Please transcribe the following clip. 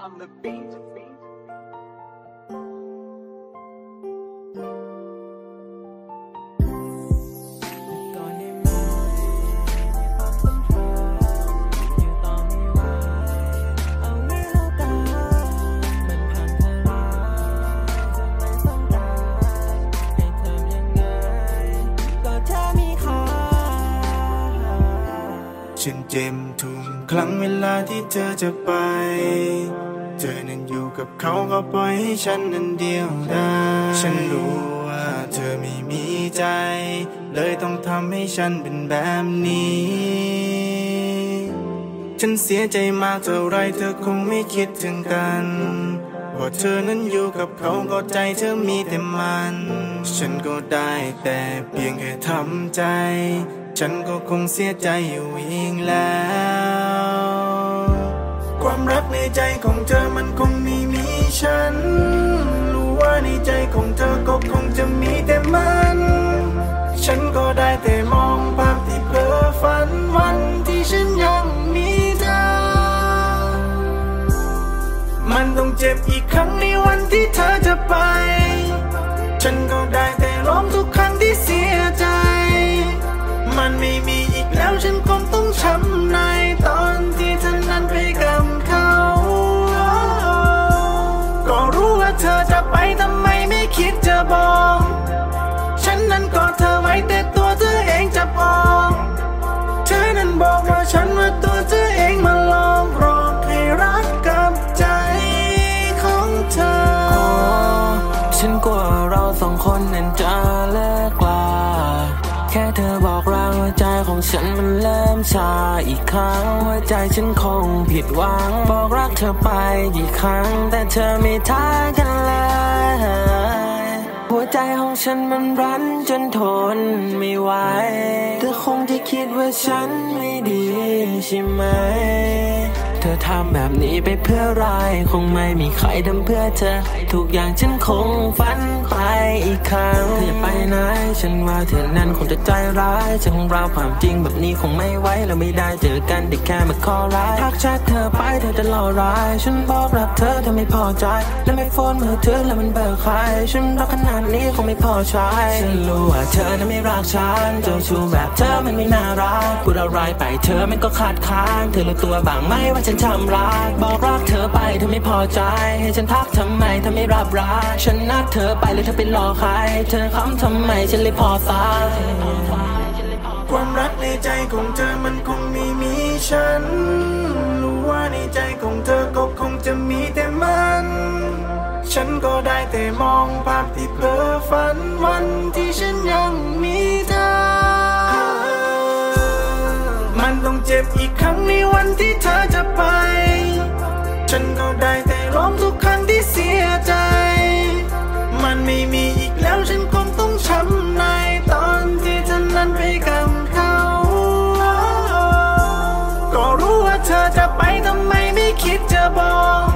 on the beat. ฉันเจ็บทุกครั้งเวลาที่เธอจะไปเธอนั้นอยู่กับเขาก็ปล่อยให้ฉันนั้นเดียวดายฉันรู้ว่าเธอไม่มีใจเลยต้องทำให้ฉันเป็นแบบนี้ฉันเสียใจมากเท่าไรเธอคงไม่คิดถึงกันว่าเธอนั้นอยู่กับเขาก็ใจเธอมีแต่มันฉันก็ได้แต่เพียงแค่ทำใจฉันก็คงเสียใจอยู่อีกแล้วความรักในใจของเธอมันคงไม่มีฉันรู้ว่าในใจของเธอก็คงจะมีแต่มันฉันก็ได้แต่มองภาพที่เพ้อฝันวันที่ฉันยังมีเธอมันต้องเจ็บอีกครั้งในวันที่เธอจะไปฉันก็ได้แต่ร้องทุกครั้งที่เสียใจมันไม่มีอีกแล้วฉันคงต้องช้ำในตอนที่เธอนั้นไปกับเขาก็รู้ว่าเธอจะไปทำไมไม่คิดจะบอกฉันนั้นกอดเธอไว้แต่ตัวเธอเองจะบอกเธอนั้นบอกว่าฉันว่าตัวเธอเองมาลองรอให้รักกับใจของเธอฉันกลัวเราสองคนนั้นจะเลิกลาแค่เธอบอกรักหัวใจของฉันมันเริ่มชาอีกครั้งหัวใจฉันคงผิดหวังบอกรักเธอไปกี่ครั้งแต่เธอไม่ทักกันเลยหัวใจของฉันมันรั้นจนทนไม่ไหวเธอคงจะคิดว่าฉันไม่ดีใช่ไหมเธอทำแบบนี้ไปเพื่ออะไรคงไม่มีใครทำเพื่อเธอทุกอย่างฉันคงฝันไปอีกครั้งเธออย่าไปไหนฉันว่าเธอนั้นคงจะใจร้ายฉันของเราความจริงแบบนี้คงไม่ไหวเราไม่ได้เจอกันแต่แค่มาขอร้ายทักแชทเธอไปเธอจะรอร้ายฉันบอกรักเธอไม่พอใจแล้วไม่โฟนมือถือแล้วมันเบอร์ใครฉันรักขนาดนี้คงไม่พอใช้ฉันรู้ว่าเธอนั้นไม่รักฉันเจ้าชู้แบบเธอมันไม่น่ารักพูดอะไรไปเธอมันก็ขาดค้างเธอรู้ตัวบ้างไหมว่าฉันทำรักบอกรักเธอไปเธอไม่พอใจให้ฉันทักทำไมเธอไม่รับรักฉันนัดเธอไปแล้วเธอไปรอใครเธอคำทำไมฉันเลยพอสายความรักในใจของเธอมันคงไม่มีฉันรู้ว่าในใจของเธอก็คงจะมีแต่มันฉันก็ได้แต่มองภาพที่เพ้อฝันวันที่ฉันยังมีเธอมันต้องเจ็บอีกครั้งในวันที่เธอจะไปฉันก็ได้แต่ร้องทุกครั้งที่เสียใจมันไม่มีอีกแล้วฉันคงต้องช้ำในตอนที่เธอนั้นไปกับเขาก็รู้ว่าเธอจะไปทำไมไม่คิดจะบอก